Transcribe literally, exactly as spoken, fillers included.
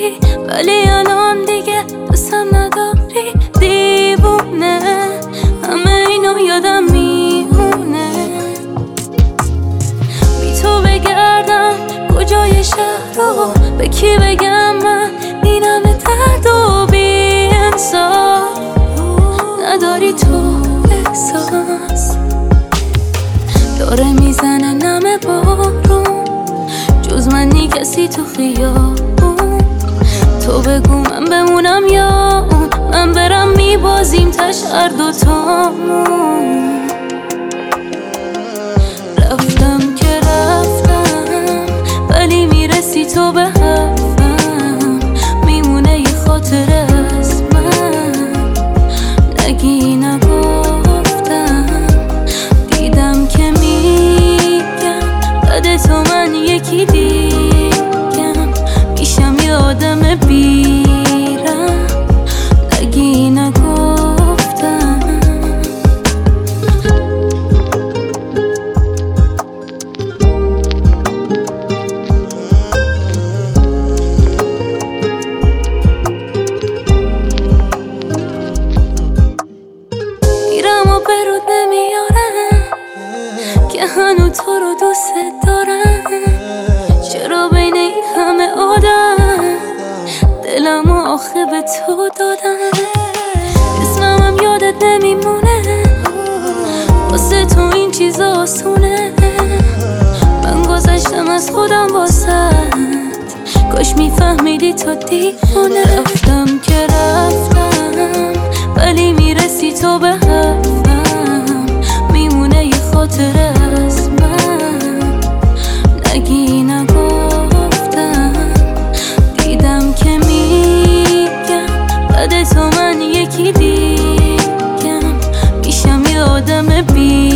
داری ولی الان دیگه دوستم نداری. دیوونه همه اینو یادم میمونه. بی تو بگردم کجای شهر رو، به کی بگم من این همه درد و بی انصاف. نداری تو احساس داره میزنه نم بارون، جز من نی کسی تو خیابون. تو بگو من بمونم یا اون، من برم میبازیم تش هر دوتامون. رفتم که رفتم ولی میرسی تو به حرفم، میمونه یه خاطره از من. نگی نگفتم دیدم که میگم بعد تو من یکی دیگم میشم یه آدم بیرم. نگی نگفتم میرم و برود نمیارم که هنو تو رو دوست دارم. چرا بین این همه آدم دلم و آخه به تو دادم. اسمم هم یادت نمیمونه، واسه تو این چیزا آسونه. من گذشتم از خودم واسد، کاش میفهمیدی تو دیوونه. رفتم که رفتم ولی میرسی تو به حرفم، میمونه یه خاطره از من. نگی نگفتم دیدم که میگم بعد تو من یکی دیگم میشم یه آدم بی